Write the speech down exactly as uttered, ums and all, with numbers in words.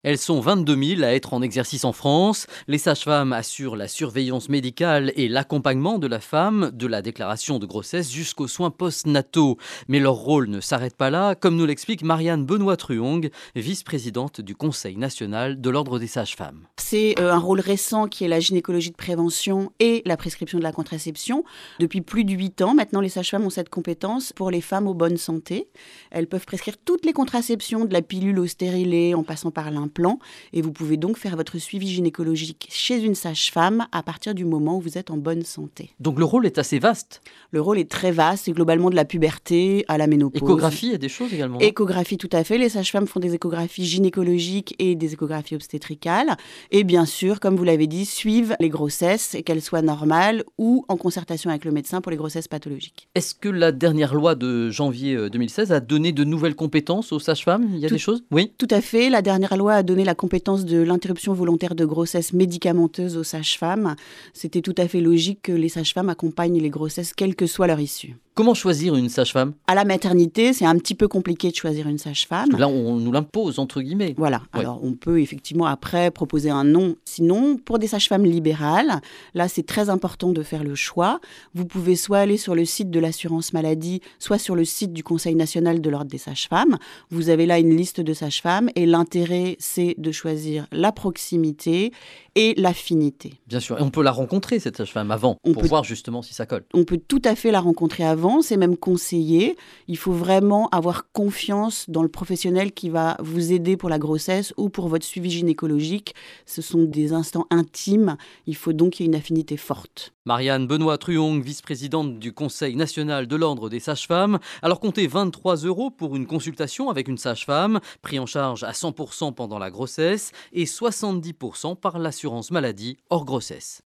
Elles sont vingt-deux mille à être en exercice en France. Les sages-femmes assurent la surveillance médicale et l'accompagnement de la femme, de la déclaration de grossesse jusqu'aux soins post-nataux. Mais leur rôle ne s'arrête pas là, comme nous l'explique Marianne Benoît-Truong, vice-présidente du Conseil national de l'Ordre des sages-femmes. C'est euh, un rôle récent qui est la gynécologie de prévention et la prescription de la contraception. Depuis plus de huit ans, maintenant, les sages-femmes ont cette compétence pour les femmes aux bonnes santé. Elles peuvent prescrire toutes les contraceptions, de la pilule au stérilet, en passant par l'implant. Et vous pouvez donc faire votre suivi gynécologique chez une sage-femme à partir du moment où vous êtes en bonne santé. Donc le rôle est assez vaste. Le rôle est très vaste, c'est globalement de la puberté à la ménopause. Échographie, il y a des choses également. Échographie, tout à fait. Les sages-femmes font des échographies gynécologiques et des échographies obstétricales. Et bien sûr, comme vous l'avez dit, suivent les grossesses, qu'elles soient normales ou en concertation avec le médecin pour les grossesses pathologiques. Est-ce que la dernière loi de janvier deux mille seize a donné de nouvelles compétences aux sages-femmes ? Il y a tout, des choses ? Oui. Tout à fait. La dernière loi a donné la compétence de l'interruption volontaire de grossesse médicamenteuse aux sages-femmes. C'était tout à fait logique que les sages-femmes accompagnent les grossesses, quelle que soit leur issue. Comment choisir une sage-femme ? À la maternité, c'est un petit peu compliqué de choisir une sage-femme. Là, on nous l'impose, entre guillemets. Voilà. Ouais. Alors, on peut effectivement après proposer un nom. Sinon, pour des sages-femmes libérales, là, c'est très important de faire le choix. Vous pouvez soit aller sur le site de l'assurance maladie, soit sur le site du Conseil national de l'Ordre des sages-femmes. Vous avez là une liste de sages-femmes et l'intérêt, c'est de choisir la proximité et l'affinité. Bien sûr. Et on peut la rencontrer, cette sage-femme, avant, on pour peut... voir justement si ça colle. On peut tout à fait la rencontrer avant, c'est même conseillé. Il faut vraiment avoir confiance dans le professionnel qui va vous aider pour la grossesse ou pour votre suivi gynécologique. Ce sont des instants intimes, il faut donc qu'il y ait une affinité forte. Marianne Benoît-Truong, vice-présidente du Conseil national de l'Ordre des sages-femmes. Alors comptez vingt-trois euros pour une consultation avec une sage-femme, pris en charge à cent pour cent pendant la grossesse et soixante-dix pour cent par l'assurance maladie hors grossesse.